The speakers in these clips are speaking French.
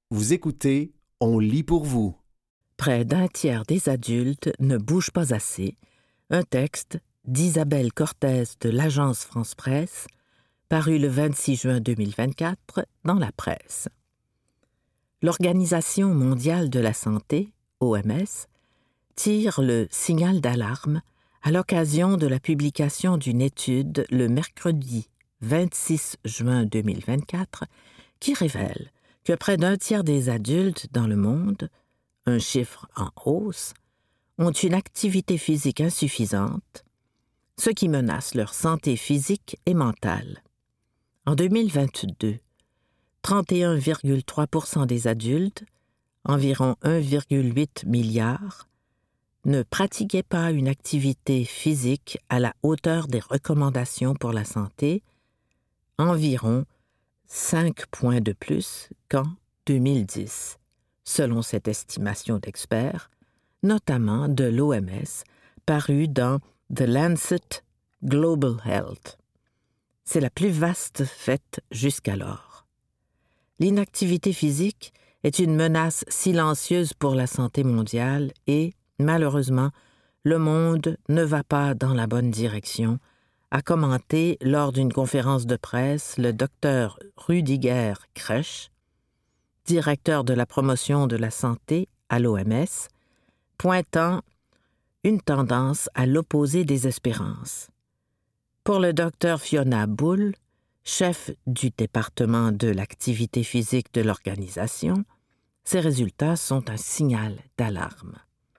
Vous écoutez, on lit pour vous. Près d'un tiers des adultes ne bougent pas assez. Un texte d'Isabelle Cortez de l'agence France-Presse, paru le 26 juin 2024 dans la presse. L'Organisation mondiale de la santé, OMS, tire le signal d'alarme à l'occasion de la publication d'une étude le mercredi 26 juin 2024 qui révèle que près d'un tiers des adultes dans le monde, un chiffre en hausse, ont une activité physique insuffisante, ce qui menace leur santé physique et mentale. En 2022, 31,3% des adultes, environ 1,8 milliard, ne pratiquaient pas une activité physique à la hauteur des recommandations pour la santé, environ 5 points de plus qu'en 2010, selon cette estimation d'experts, notamment de l'OMS, parue dans The Lancet Global Health. C'est la plus vaste faite jusqu'alors. L'inactivité physique est une menace silencieuse pour la santé mondiale et, malheureusement, le monde ne va pas dans la bonne direction, a commenté lors d'une conférence de presse le docteur Rüdiger Kretsch, directeur de la promotion de la santé à l'OMS, pointant une tendance à l'opposé des espérances. Pour le docteur Fiona Bull, chef du département de l'activité physique de l'organisation, ces résultats sont un signal d'alarme.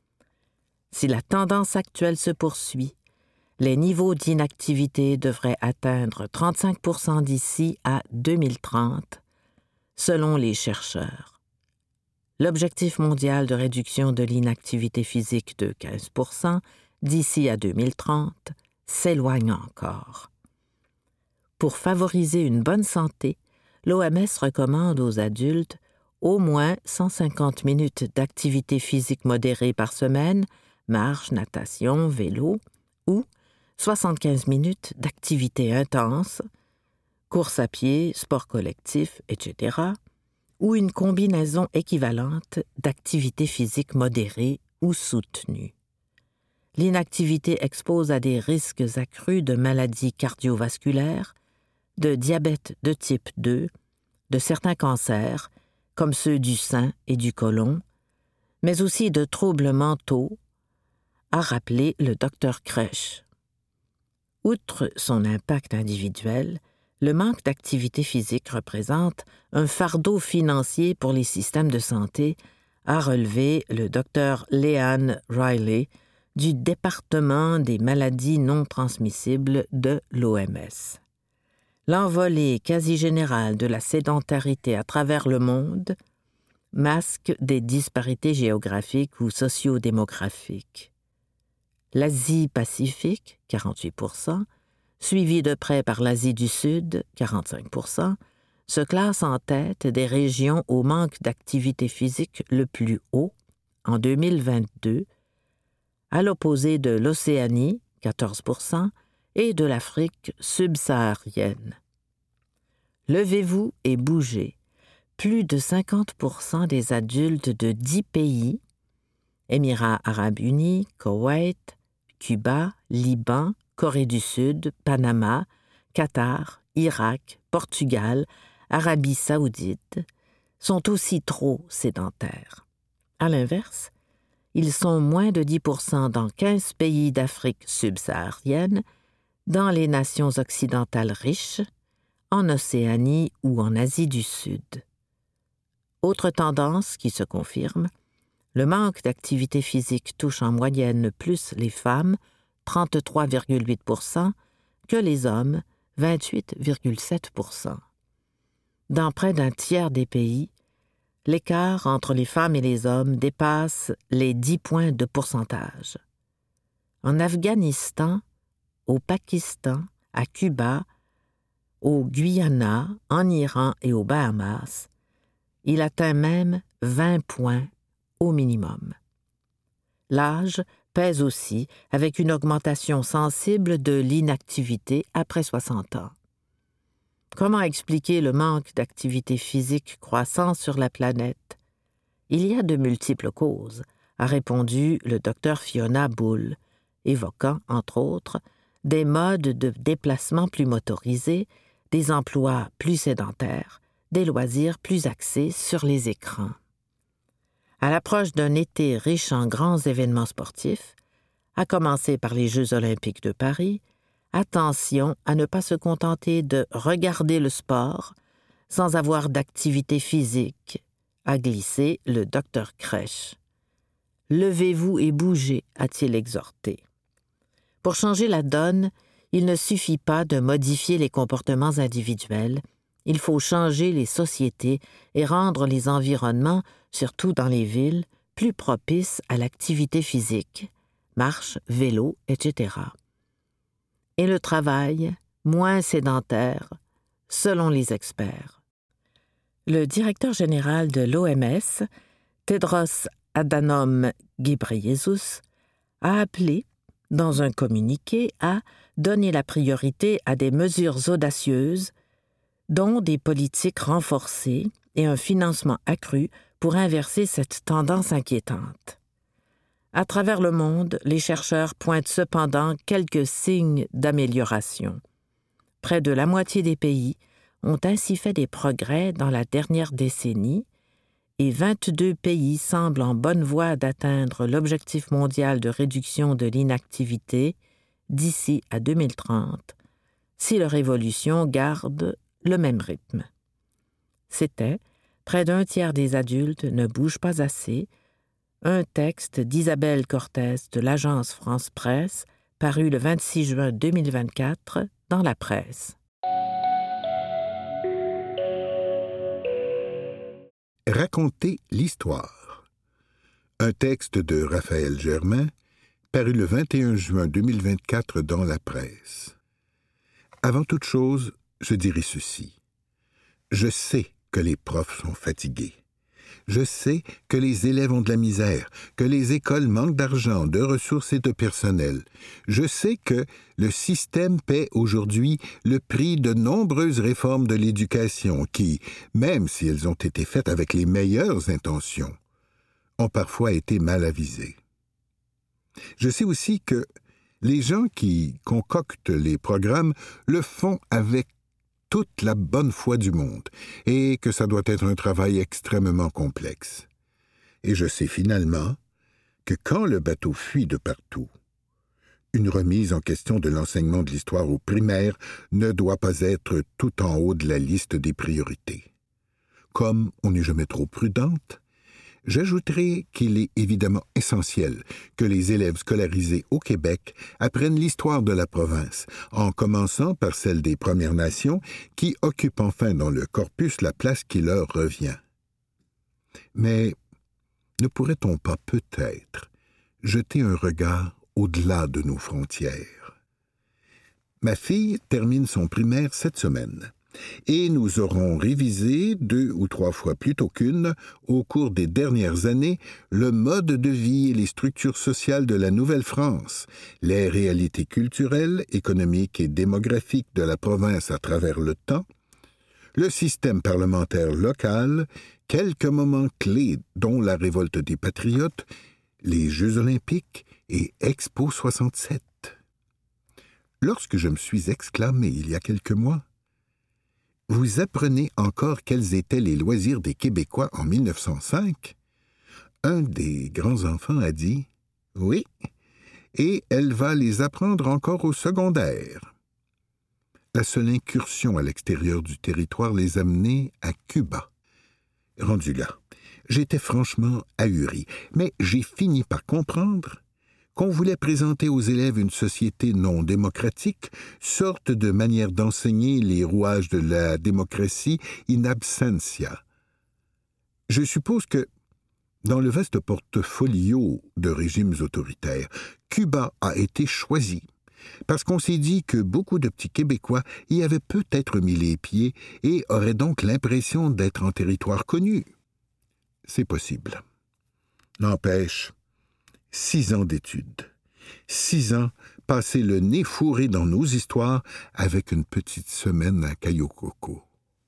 Si la tendance actuelle se poursuit, les niveaux d'inactivité devraient atteindre 35% d'ici à 2030, selon les chercheurs. L'objectif mondial de réduction de l'inactivité physique de 15% d'ici à 2030 s'éloigne encore. Pour favoriser une bonne santé, l'OMS recommande aux adultes au moins 150 minutes d'activité physique modérée par semaine, marche, natation, vélo, ou 75 minutes d'activité intense, course à pied, sport collectif, etc., ou une combinaison équivalente d'activité physique modérée ou soutenue. L'inactivité expose à des risques accrus de maladies cardiovasculaires, de diabète de type 2, de certains cancers, comme ceux du sein et du côlon, mais aussi de troubles mentaux, a rappelé le Dr Kretsch. Outre son impact individuel, le manque d'activité physique représente un fardeau financier pour les systèmes de santé, a relevé le Dr Leanne Riley du département des maladies non transmissibles de l'OMS. L'envolée quasi générale de la sédentarité à travers le monde masque des disparités géographiques ou socio-démographiques. L'Asie-Pacifique, 48%, suivie de près par l'Asie du Sud, 45%, se classe en tête des régions au manque d'activité physique le plus haut en 2022, à l'opposé de l'Océanie, 14%, et de l'Afrique subsaharienne. Levez-vous et bougez. Plus de 50% des adultes de 10 pays, Émirats arabes unis, Koweït, Cuba, Liban, Corée du Sud, Panama, Qatar, Irak, Portugal, Arabie saoudite, sont aussi trop sédentaires. À l'inverse, ils sont moins de 10% dans 15 pays d'Afrique subsaharienne, dans les nations occidentales riches, en Océanie ou en Asie du Sud. Autre tendance qui se confirme, le manque d'activité physique touche en moyenne plus les femmes, 33,8%, que les hommes, 28,7%. Dans près d'un tiers des pays, l'écart entre les femmes et les hommes dépasse les 10 points de pourcentage. En Afghanistan, au Pakistan, à Cuba, au Guyana, en Iran et aux Bahamas, il atteint même 20 points au minimum. L'âge pèse aussi avec une augmentation sensible de l'inactivité après 60 ans. Comment expliquer le manque d'activité physique croissant sur la planète? Il y a de multiples causes, a répondu le docteur Fiona Bull, évoquant, entre autres, des modes de déplacement plus motorisés, des emplois plus sédentaires, des loisirs plus axés sur les écrans. À l'approche d'un été riche en grands événements sportifs, à commencer par les Jeux olympiques de Paris, attention à ne pas se contenter de regarder le sport sans avoir d'activité physique, a glissé le docteur Crèche. Levez-vous et bougez, a-t-il exhorté. Pour changer la donne, il ne suffit pas de modifier les comportements individuels, il faut changer les sociétés et rendre les environnements, surtout dans les villes, plus propices à l'activité physique, marche, vélo, etc. Et le travail, moins sédentaire, selon les experts. Le directeur général de l'OMS, Tedros Adhanom Ghebreyesus, a appelé, dans un communiqué, à donner la priorité à des mesures audacieuses, dont des politiques renforcées et un financement accru pour inverser cette tendance inquiétante. À travers le monde, les chercheurs pointent cependant quelques signes d'amélioration. Près de la moitié des pays ont ainsi fait des progrès dans la dernière décennie et 22 pays semblent en bonne voie d'atteindre l'objectif mondial de réduction de l'inactivité d'ici à 2030, si leur évolution garde le même rythme. C'était « Près d'un tiers des adultes ne bougent pas assez », un texte d'Isabelle Cortès de l'agence France Presse, paru le 26 juin 2024 dans la presse. Raconter l'histoire. Un texte de Raphaël Germain, paru le 21 juin 2024 dans la presse. Avant toute chose, je dirai ceci. Je sais que les profs sont fatigués. Je sais que les élèves ont de la misère, que les écoles manquent d'argent, de ressources et de personnel. Je sais que le système paie aujourd'hui le prix de nombreuses réformes de l'éducation qui, même si elles ont été faites avec les meilleures intentions, ont parfois été mal avisées. Je sais aussi que les gens qui concoctent les programmes le font avec toute la bonne foi du monde, et que ça doit être un travail extrêmement complexe. Et je sais finalement que quand le bateau fuit de partout, une remise en question de l'enseignement de l'histoire au primaire ne doit pas être tout en haut de la liste des priorités. Comme on n'est jamais trop prudente, j'ajouterai qu'il est évidemment essentiel que les élèves scolarisés au Québec apprennent l'histoire de la province, en commençant par celle des Premières Nations, qui occupent enfin dans le corpus la place qui leur revient. Mais ne pourrait-on pas peut-être jeter un regard au-delà de nos frontières? Ma fille termine son primaire cette semaine. Et nous aurons révisé 2 ou 3 fois plutôt qu'une, au cours des dernières années, le mode de vie et les structures sociales de la Nouvelle-France, les réalités culturelles, économiques et démographiques de la province à travers le temps, le système parlementaire local, quelques moments clés dont la révolte des patriotes, les Jeux olympiques et Expo 67. Lorsque je me suis exclamé il y a quelques mois, « Vous apprenez encore quels étaient les loisirs des Québécois en 1905? » Un des grands-enfants a dit « Oui, et elle va les apprendre encore au secondaire. » La seule incursion à l'extérieur du territoire les amenait à Cuba. Rendu là, j'étais franchement ahuri, mais j'ai fini par comprendre qu'on voulait présenter aux élèves une société non démocratique, sorte de manière d'enseigner les rouages de la démocratie in absentia. Je suppose que, dans le vaste portfolio de régimes autoritaires, Cuba a été choisi, parce qu'on s'est dit que beaucoup de petits Québécois y avaient peut-être mis les pieds et auraient donc l'impression d'être en territoire connu. C'est possible. N'empêche, 6 ans d'études, 6 ans passer le nez fourré dans nos histoires avec une petite semaine à Cayo-Coco.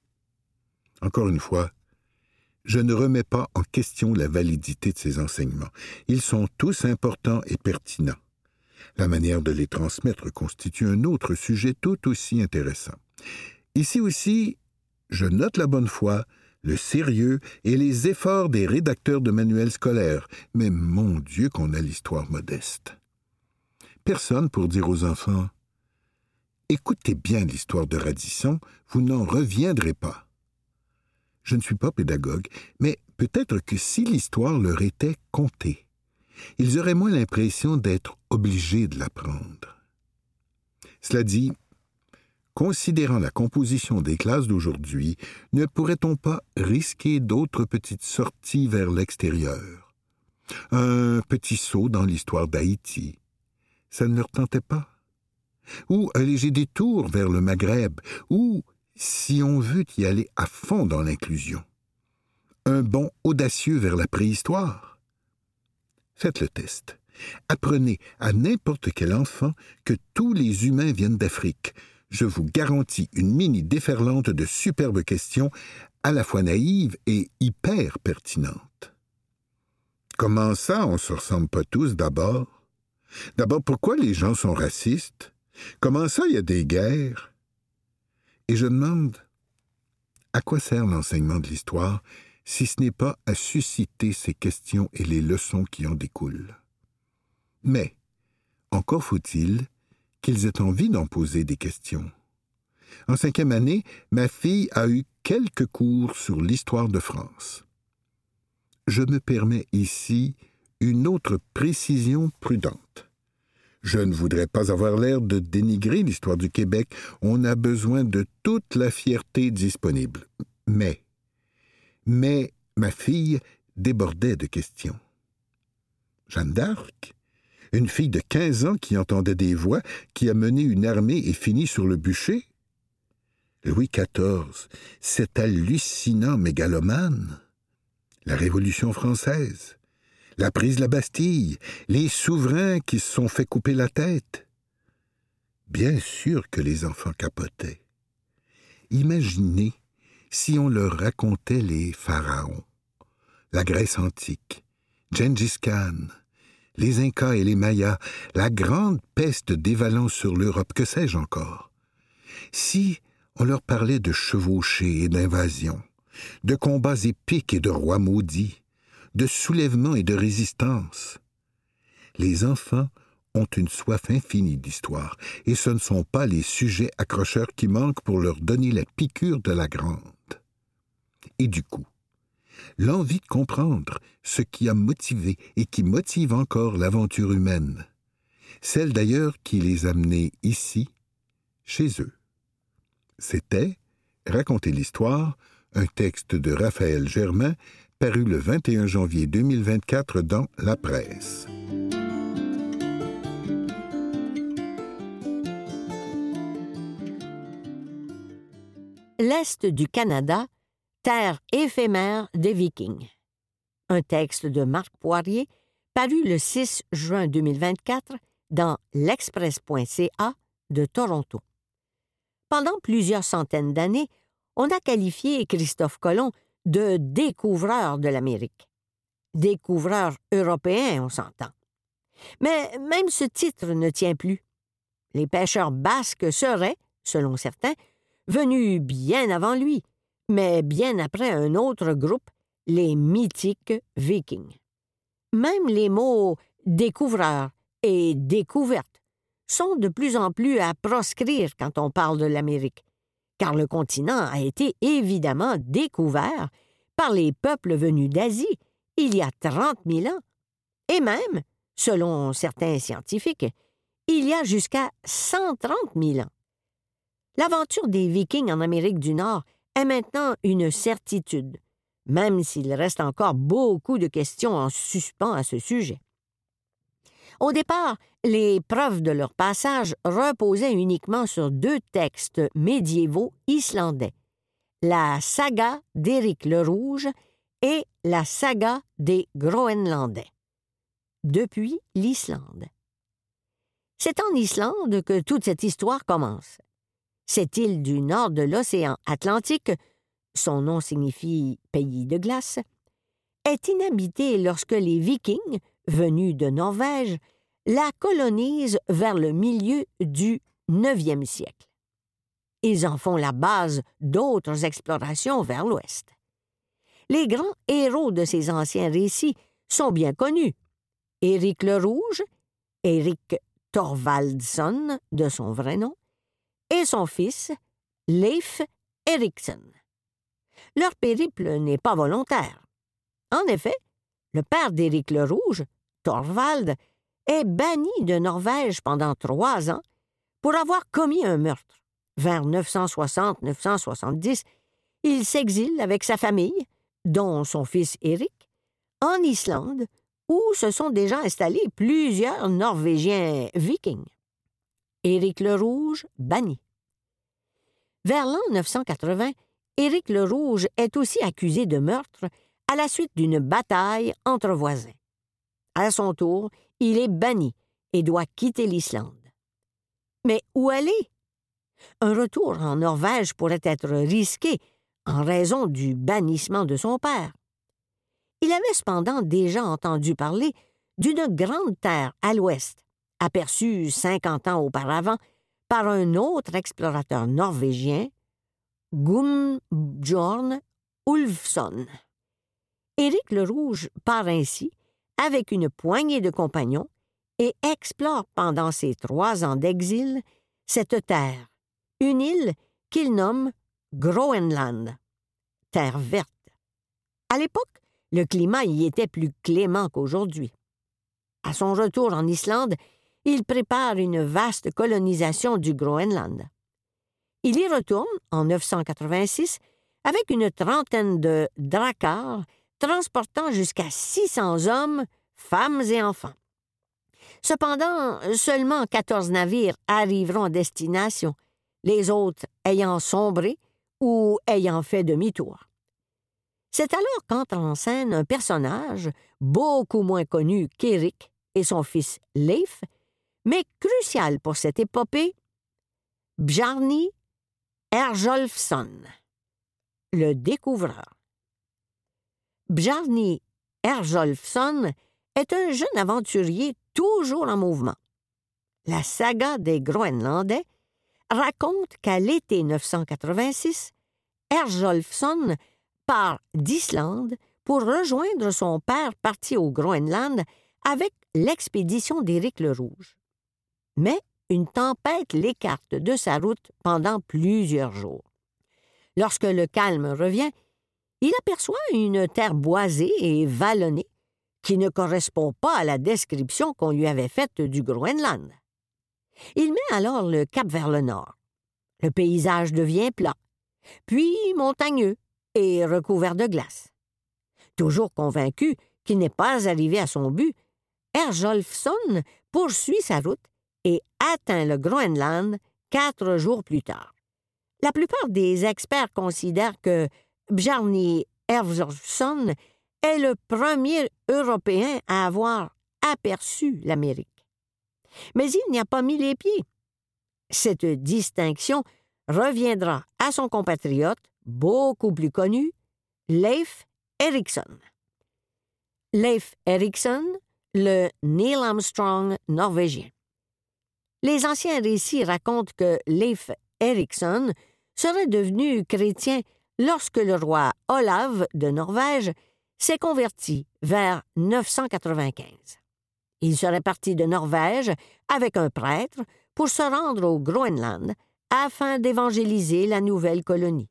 Encore une fois, je ne remets pas en question la validité de ces enseignements. Ils sont tous importants et pertinents. La manière de les transmettre constitue un autre sujet tout aussi intéressant. Ici aussi, je note la bonne foi, le sérieux et les efforts des rédacteurs de manuels scolaires, mais mon Dieu qu'on a l'histoire modeste. Personne pour dire aux enfants « Écoutez bien l'histoire de Radisson, vous n'en reviendrez pas. » Je ne suis pas pédagogue, mais peut-être que si l'histoire leur était contée, ils auraient moins l'impression d'être obligés de l'apprendre. Cela dit, considérant la composition des classes d'aujourd'hui, ne pourrait-on pas risquer d'autres petites sorties vers l'extérieur? Un petit saut dans l'histoire d'Haïti, ça ne leur tentait pas? Ou un léger détour vers le Maghreb, ou, si on veut y aller à fond dans l'inclusion, un bond audacieux vers la préhistoire? Faites le test. Apprenez à n'importe quel enfant que tous les humains viennent d'Afrique. Je vous garantis une mini déferlante de superbes questions, à la fois naïves et hyper pertinentes. Comment ça, on se ressemble pas tous d'abord? D'abord, pourquoi les gens sont racistes? Comment ça, il y a des guerres? Et je demande, à quoi sert l'enseignement de l'histoire si ce n'est pas à susciter ces questions et les leçons qui en découlent? Mais, encore faut-il qu'ils aient envie d'en poser des questions. En 5e année, ma fille a eu quelques cours sur l'histoire de France. Je me permets ici une autre précision prudente. Je ne voudrais pas avoir l'air de dénigrer l'histoire du Québec. On a besoin de toute la fierté disponible. Mais ma fille débordait de questions. Jeanne d'Arc, une fille de 15 ans qui entendait des voix, qui a mené une armée et fini sur le bûcher? Louis XIV, cet hallucinant mégalomane? La Révolution française? La prise de la Bastille? Les souverains qui se sont fait couper la tête? Bien sûr que les enfants capotaient. Imaginez si on leur racontait les pharaons, la Grèce antique, Gengis Khan, les Incas et les Mayas, la grande peste dévalant sur l'Europe, que sais-je encore? Si on leur parlait de chevauchées et d'invasions, de combats épiques et de rois maudits, de soulèvements et de résistance. Les enfants ont une soif infinie d'histoire, et ce ne sont pas les sujets accrocheurs qui manquent pour leur donner la piqûre de la grande. Et du coup, l'envie de comprendre ce qui a motivé et qui motive encore l'aventure humaine, celle d'ailleurs qui les a menés ici, chez eux. C'était Raconter l'histoire, un texte de Raphaël Germain, paru le 21 janvier 2024 dans La Presse. L'Est du Canada, terre éphémère des Vikings. Un texte de Marc Poirier, paru le 6 juin 2024 dans l'Express.ca de Toronto. Pendant plusieurs centaines d'années, on a qualifié Christophe Colomb de découvreur de l'Amérique. Découvreur européen, on s'entend. Mais même ce titre ne tient plus. Les pêcheurs basques seraient, selon certains, venus bien avant lui, mais bien après un autre groupe, les mythiques Vikings. Même les mots « découvreur » et « découverte » sont de plus en plus à proscrire quand on parle de l'Amérique, car le continent a été évidemment découvert par les peuples venus d'Asie il y a 30 000 ans, et même, selon certains scientifiques, il y a jusqu'à 130 000 ans. L'aventure des Vikings en Amérique du Nord est maintenant une certitude, même s'il reste encore beaucoup de questions en suspens à ce sujet. Au départ, les preuves de leur passage reposaient uniquement sur 2 textes médiévaux islandais, la saga d'Éric le Rouge et la saga des Groenlandais. Depuis l'Islande. C'est en Islande que toute cette histoire commence. Cette île du nord de l'océan Atlantique, son nom signifie « pays de glace », est inhabitée lorsque les Vikings, venus de Norvège, la colonisent vers le milieu du 9e siècle. Ils en font la base d'autres explorations vers l'ouest. Les grands héros de ces anciens récits sont bien connus. Éric le Rouge, Éric Thorvaldsson de son vrai nom, et son fils, Leif Erikson. Leur périple n'est pas volontaire. En effet, le père d'Éric le Rouge, Thorvald, est banni de Norvège pendant 3 ans pour avoir commis un meurtre. Vers 960-970, il s'exile avec sa famille, dont son fils Éric, en Islande, où se sont déjà installés plusieurs Norvégiens vikings. Éric le Rouge banni. Vers l'an 980, Éric le Rouge est aussi accusé de meurtre à la suite d'une bataille entre voisins. À son tour, il est banni et doit quitter l'Islande. Mais où aller? Un retour en Norvège pourrait être risqué en raison du bannissement de son père. Il avait cependant déjà entendu parler d'une grande terre à l'ouest, aperçue 50 ans auparavant par un autre explorateur norvégien, Gunnbjorn Ulfsson. Éric le Rouge part ainsi avec une poignée de compagnons et explore pendant ses 3 ans d'exil cette terre, une île qu'il nomme Groenland, terre verte. À l'époque, le climat y était plus clément qu'aujourd'hui. À son retour en Islande, il prépare une vaste colonisation du Groenland. Il y retourne en 986 avec une trentaine de dracars transportant jusqu'à 600 hommes, femmes et enfants. Cependant, seulement 14 navires arriveront à destination, les autres ayant sombré ou ayant fait demi-tour. C'est alors qu'entre en scène un personnage beaucoup moins connu qu'Éric et son fils Leif, mais crucial pour cette épopée, Bjarni Herjolfsson, le découvreur. Bjarni Herjolfsson est un jeune aventurier toujours en mouvement. La saga des Groenlandais raconte qu'à l'été 986, Herjolfsson part d'Islande pour rejoindre son père parti au Groenland avec l'expédition d'Éric le Rouge. Mais une tempête l'écarte de sa route pendant plusieurs jours. Lorsque le calme revient, il aperçoit une terre boisée et vallonnée qui ne correspond pas à la description qu'on lui avait faite du Groenland. Il met alors le cap vers le nord. Le paysage devient plat, puis montagneux et recouvert de glace. Toujours convaincu qu'il n'est pas arrivé à son but, Herjolfsson poursuit sa route et atteint le Groenland 4 jours plus tard. La plupart des experts considèrent que Bjarni Herjolfsson est le premier Européen à avoir aperçu l'Amérique. Mais il n'y a pas mis les pieds. Cette distinction reviendra à son compatriote, beaucoup plus connu, Leif Erikson. Leif Erikson, le Neil Armstrong norvégien. Les anciens récits racontent que Leif Erikson serait devenu chrétien lorsque le roi Olav de Norvège s'est converti vers 995. Il serait parti de Norvège avec un prêtre pour se rendre au Groenland afin d'évangéliser la nouvelle colonie.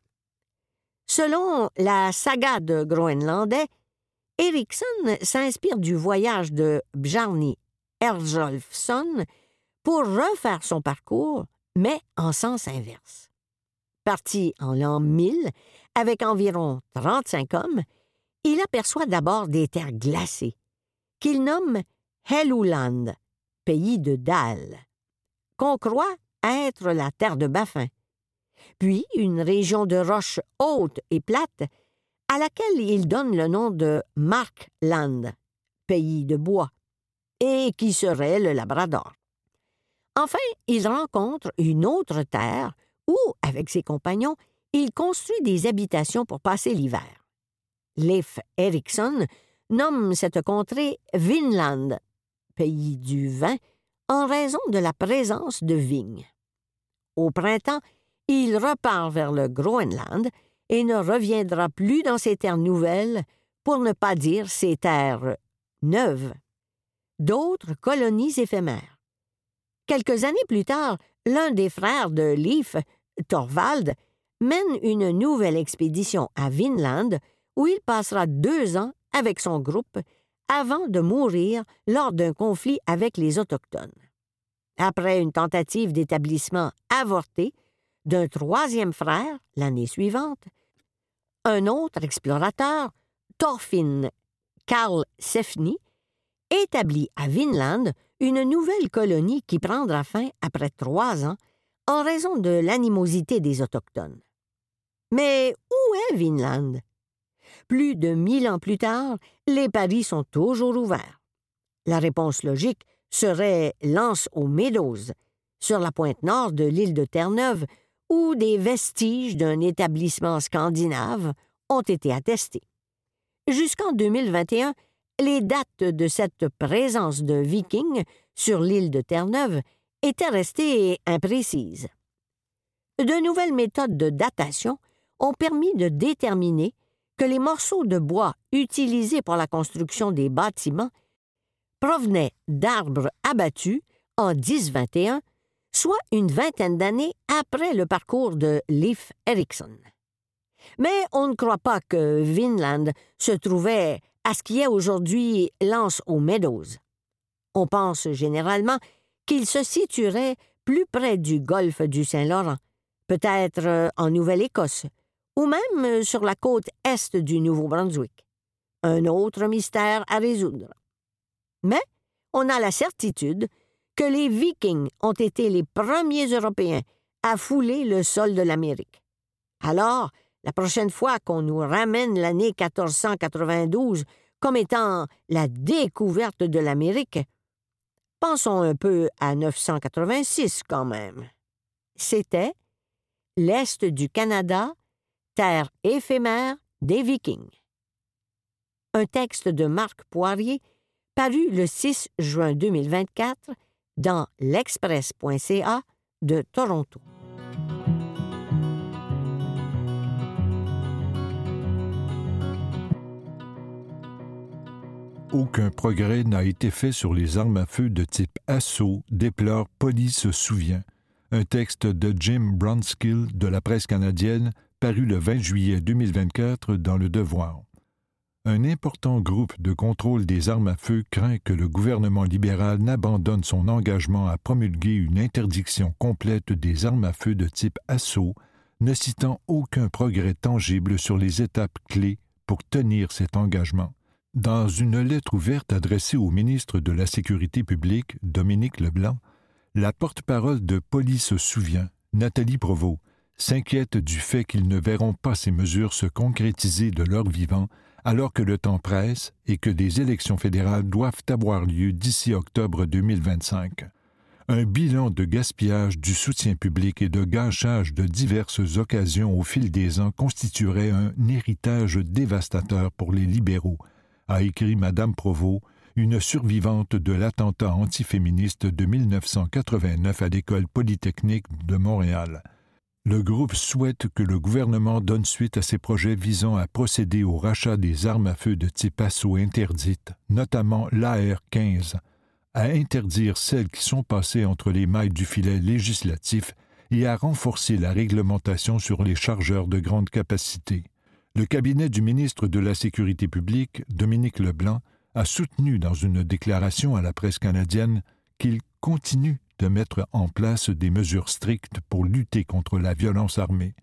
Selon la saga de Groenlandais, Erikson s'inspire du voyage de Bjarni Herjolfsson pour refaire son parcours, mais en sens inverse. Parti en l'an 1000, avec environ 35 hommes, il aperçoit d'abord des terres glacées, qu'il nomme Helluland, pays de Dale, qu'on croit être la terre de Baffin, puis une région de roches hautes et plates à laquelle il donne le nom de Markland, pays de bois, et qui serait le Labrador. Enfin, il rencontre une autre terre où, avec ses compagnons, il construit des habitations pour passer l'hiver. Leif Erikson nomme cette contrée Vinland, pays du vin, en raison de la présence de vignes. Au printemps, il repart vers le Groenland et ne reviendra plus dans ses terres nouvelles, pour ne pas dire ses terres neuves. D'autres colonies éphémères. Quelques années plus tard, l'un des frères de Leif, Thorvald, mène une nouvelle expédition à Vinland où il passera 2 ans avec son groupe avant de mourir lors d'un conflit avec les Autochtones. Après une tentative d'établissement avortée d'un 3e frère l'année suivante, un autre explorateur, Thorfinn Karlsefni, établit à Vinland une nouvelle colonie qui prendra fin après 3 ans en raison de l'animosité des Autochtones. Mais où est Vinland? Plus de 1000 ans plus tard, les paris sont toujours ouverts. La réponse logique serait L'Anse aux Meadows, sur la pointe nord de l'île de Terre-Neuve, où des vestiges d'un établissement scandinave ont été attestés. Jusqu'en 2021, les dates de cette présence de Vikings sur l'île de Terre-Neuve étaient restées imprécises. De nouvelles méthodes de datation ont permis de déterminer que les morceaux de bois utilisés pour la construction des bâtiments provenaient d'arbres abattus en 1021, soit une vingtaine d'années après le parcours de Leif Erikson. Mais on ne croit pas que Vinland se trouvait à ce qui est aujourd'hui L'Anse aux Meadows. On pense généralement qu'il se situerait plus près du golfe du Saint-Laurent, peut-être en Nouvelle-Écosse, ou même sur la côte est du Nouveau-Brunswick. Un autre mystère à résoudre. Mais on a la certitude que les Vikings ont été les premiers Européens à fouler le sol de l'Amérique. Alors, la prochaine fois qu'on nous ramène l'année 1492 comme étant la découverte de l'Amérique, pensons un peu à 986 quand même. C'était l'Est du Canada, terre éphémère des Vikings. Un texte de Marc Poirier paru le 6 juin 2024 dans l'Express.ca de Toronto. Aucun progrès n'a été fait sur les armes à feu de type assaut, déplore Police se souvient. Un texte de Jim Brunskill de la presse canadienne paru le 20 juillet 2024 dans Le Devoir. Un important groupe de contrôle des armes à feu craint que le gouvernement libéral n'abandonne son engagement à promulguer une interdiction complète des armes à feu de type assaut, ne citant aucun progrès tangible sur les étapes clés pour tenir cet engagement. Dans une lettre ouverte adressée au ministre de la Sécurité publique, Dominique Leblanc, la porte-parole de Police se souvient, Nathalie Provost, s'inquiète du fait qu'ils ne verront pas ces mesures se concrétiser de leur vivant alors que le temps presse et que des élections fédérales doivent avoir lieu d'ici octobre 2025. Un bilan de gaspillage du soutien public et de gâchage de diverses occasions au fil des ans constituerait un héritage dévastateur pour les libéraux, a écrit Madame Provost, une survivante de l'attentat antiféministe de 1989 à l'École polytechnique de Montréal. Le groupe souhaite que le gouvernement donne suite à ses projets visant à procéder au rachat des armes à feu de type assaut interdites, notamment l'AR-15, à interdire celles qui sont passées entre les mailles du filet législatif et à renforcer la réglementation sur les chargeurs de grande capacité. Le cabinet du ministre de la Sécurité publique, Dominique Leblanc, a soutenu dans une déclaration à la presse canadienne qu'il continue de mettre en place des mesures strictes pour lutter contre la violence armée.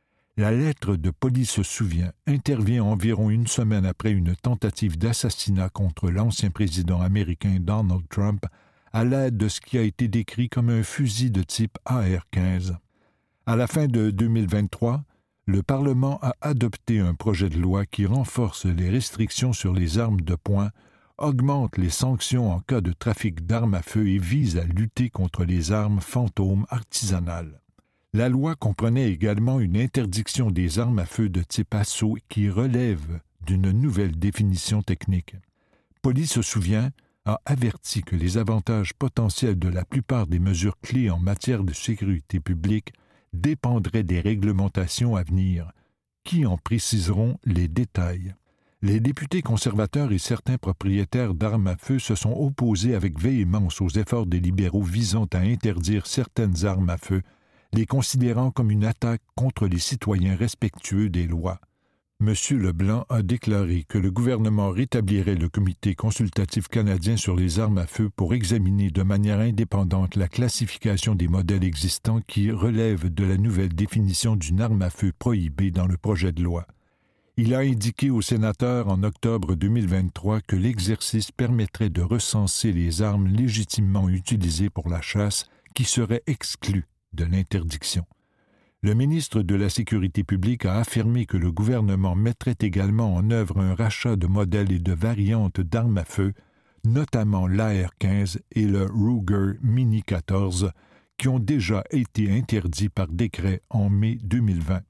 La lettre de Police se souvient intervient environ une semaine après une tentative d'assassinat contre l'ancien président américain Donald Trump à l'aide de ce qui a été décrit comme un fusil de type AR-15. À la fin de 2023, le Parlement a adopté un projet de loi qui renforce les restrictions sur les armes de poing, augmente les sanctions en cas de trafic d'armes à feu et vise à lutter contre les armes fantômes artisanales. La loi comprenait également une interdiction des armes à feu de type assaut qui relève d'une nouvelle définition technique. Police se souvient, a averti que les avantages potentiels de la plupart des mesures clés en matière de sécurité publique dépendraient des réglementations à venir, qui en préciseront les détails. Les députés conservateurs et certains propriétaires d'armes à feu se sont opposés avec véhémence aux efforts des libéraux visant à interdire certaines armes à feu, les considérant comme une attaque contre les citoyens respectueux des lois. M. Leblanc a déclaré que le gouvernement rétablirait le Comité consultatif canadien sur les armes à feu pour examiner de manière indépendante la classification des modèles existants qui relèvent de la nouvelle définition d'une arme à feu prohibée dans le projet de loi. Il a indiqué aux sénateurs en octobre 2023 que l'exercice permettrait de recenser les armes légitimement utilisées pour la chasse qui seraient exclues de l'interdiction. Le ministre de la Sécurité publique a affirmé que le gouvernement mettrait également en œuvre un rachat de modèles et de variantes d'armes à feu, notamment l'AR-15 et le Ruger Mini 14, qui ont déjà été interdits par décret en mai 2020.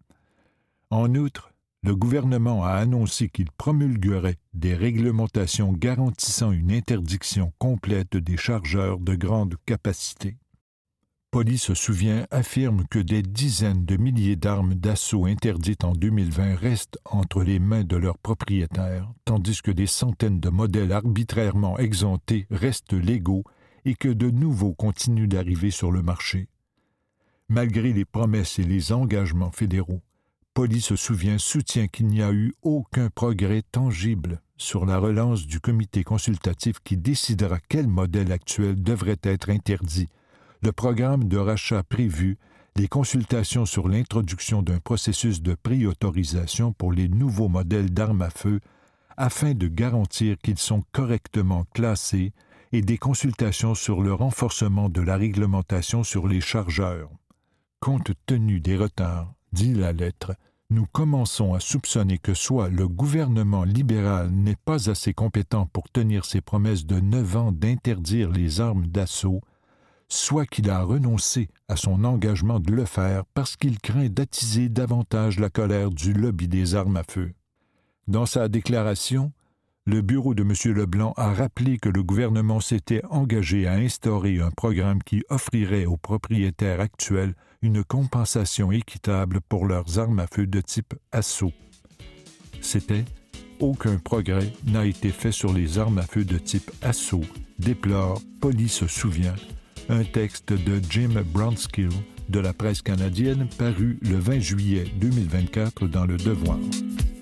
En outre, le gouvernement a annoncé qu'il promulguerait des réglementations garantissant une interdiction complète des chargeurs de grande capacité. Police se souvient affirme que des dizaines de milliers d'armes d'assaut interdites en 2020 restent entre les mains de leurs propriétaires, tandis que des centaines de modèles arbitrairement exemptés restent légaux et que de nouveaux continuent d'arriver sur le marché. Malgré les promesses et les engagements fédéraux, Police se soutient qu'il n'y a eu aucun progrès tangible sur la relance du comité consultatif qui décidera quel modèle actuel devrait être interdit, le programme de rachat prévu, les consultations sur l'introduction d'un processus de préautorisation pour les nouveaux modèles d'armes à feu afin de garantir qu'ils sont correctement classés et des consultations sur le renforcement de la réglementation sur les chargeurs. Compte tenu des retards, dit la lettre, nous commençons à soupçonner que soit le gouvernement libéral n'est pas assez compétent pour tenir ses promesses de 9 ans d'interdire les armes d'assaut, soit qu'il a renoncé à son engagement de le faire parce qu'il craint d'attiser davantage la colère du lobby des armes à feu. Dans sa déclaration, le bureau de M. Leblanc a rappelé que le gouvernement s'était engagé à instaurer un programme qui offrirait aux propriétaires actuels une compensation équitable pour leurs armes à feu de type assaut. C'était « Aucun progrès n'a été fait sur les armes à feu de type assaut », déplore Police se souvient, un texte de Jim Brunskill de la presse canadienne paru le 20 juillet 2024 dans Le Devoir.